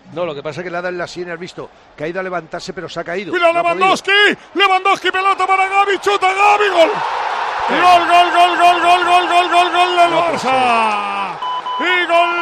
No, lo que pasa es que le ha dado en la sien, has visto que ha ido a levantarse, pero se ha caído. ¡Mira, Lewandowski! ¡Lewandowski, pelota para Gavi! ¡Chuta, Gavi! ¡Gol! ¡Gol, gol, gol, gol, gol, gol, gol, gol, gol del Barça! ¡Y gol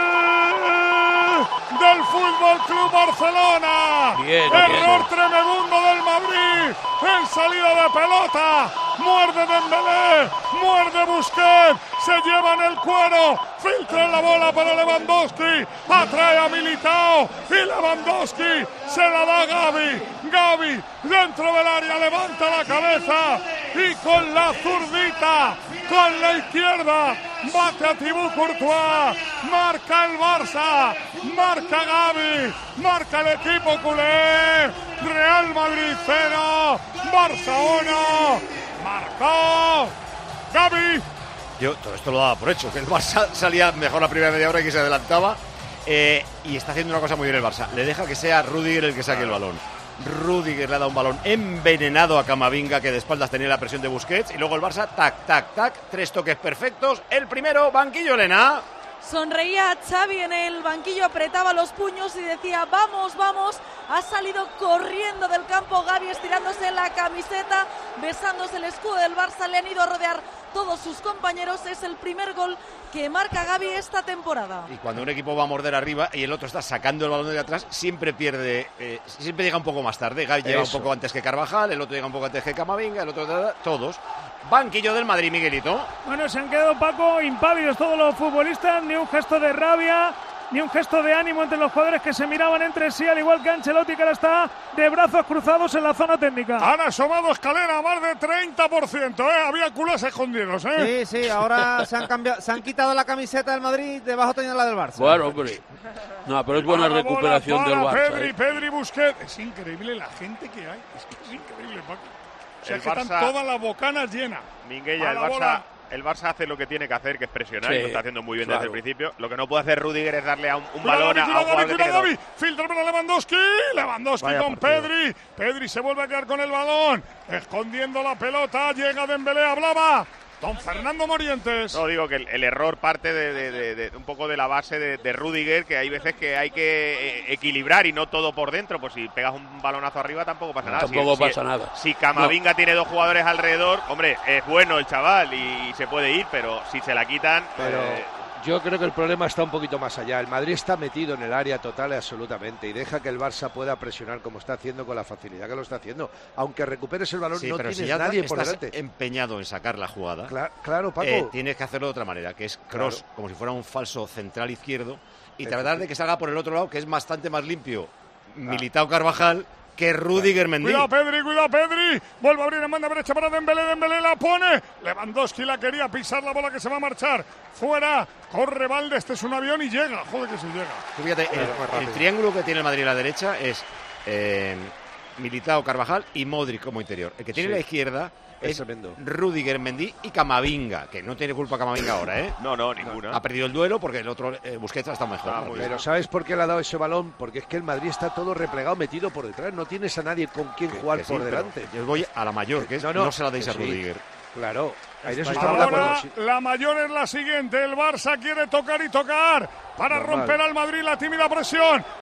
del Fútbol Club Barcelona! Error tremebundo del Madrid en salida de pelota. Muerde Dembélé, muerde Busquets, se llevan el cuero, filtra la bola para Lewandowski, atrae a Militao y Lewandowski se la da a Gavi. Gavi dentro del área levanta la cabeza y con la zurdita, con la izquierda, bate a Thibaut Courtois, marca el Barça, marca Gavi, marca el equipo culé. Real Madrid 0, Barça 1, marcó Gavi. Yo todo esto lo daba por hecho, que el Barça salía mejor la primera media hora y que se adelantaba, y está haciendo una cosa muy bien el Barça, le deja que sea Rüdiger el que saque el balón. Rüdiger le ha dado un balón envenenado a Camavinga, que de espaldas tenía la presión de Busquets, y luego el Barça, tac, tac, tac, 3 toques perfectos. El primero, banquillo, Elena. Sonreía Xavi en el banquillo, apretaba los puños y decía vamos, vamos. Ha salido corriendo del campo Gavi, estirándose la camiseta, besándose el escudo del Barça. Le han ido a rodear todos sus compañeros. Es el primer gol que marca Gavi esta temporada. Y cuando un equipo va a morder arriba y el otro está sacando el balón de atrás, siempre pierde, siempre llega un poco más tarde. Gavi llega un poco antes que Carvajal, el otro llega un poco antes que Camavinga, el otro todos. Banquillo del Madrid, Miguelito. Bueno, se han quedado, Paco, impávidos todos los futbolistas, ni un gesto de rabia, ni un gesto de ánimo entre los jugadores que se miraban entre sí, al igual que Ancelotti, que ahora está de brazos cruzados en la zona técnica. Han asomado escalera, más de 30%, había culés escondidos, Sí, ahora se han quitado la camiseta del Madrid, debajo tenía la del Barça. Bueno, hombre. No, pero es buena recuperación del Barça. Pedri, Busquets. Es increíble la gente que hay, es que es increíble, Paco. O sea, que están todas las bocanas llenas. Minguella, el Barça hace lo que tiene que hacer, que es presionar, y lo está haciendo muy bien desde el principio. Lo que no puede hacer Rüdiger es darle a un balón a un jugador que tiene dos. Filtra para Lewandowski con Pedri. Pedri se vuelve a quedar con el balón, escondiendo la pelota, llega Dembélé, hablaba don Fernando Morientes. No, digo que el error parte de un poco de la base de Rüdiger, que hay veces que hay que equilibrar y no todo por dentro. Pues si pegas un balonazo arriba tampoco pasa nada. Tampoco pasa nada. Si Camavinga tiene 2 jugadores alrededor, hombre, es bueno el chaval y se puede ir, pero si se la quitan... Yo creo que el problema está un poquito más allá. El Madrid está metido en el área total y absolutamente y deja que el Barça pueda presionar como está haciendo, con la facilidad que lo está haciendo. Aunque recuperes el balón, no tienes nadie por delante. Empeñado en sacar la jugada. Claro, Paco. Tienes que hacerlo de otra manera, que es cross, como si fuera un falso central izquierdo, y tratar de que salga por el otro lado, que es bastante más limpio Militao Carvajal que Rüdiger Mendy. Cuidado Pedri, vuelve a abrir en banda derecha para Dembélé la pone, Lewandowski la quería pisar, la bola que se va a marchar, fuera, corre Valde, este es un avión y llega, joder que se llega. Fíjate, el triángulo que tiene el Madrid a la derecha es Militao, Carvajal y Modric como interior. El que tiene la izquierda es Rüdiger, Mendy y Camavinga, que no tiene culpa Camavinga ahora, No, ninguna. Ha perdido el duelo porque el otro Busquets está mejor. Pero ¿sabes por qué le ha dado ese balón? Porque es que el Madrid está todo replegado, metido por detrás. No tienes a nadie con quien jugar por delante. Yo voy a la mayor, que es no se la deis a Rüdiger. Claro. Ahora la mayor es la siguiente, el Barça quiere tocar y tocar para romper al Madrid, la tímida presión,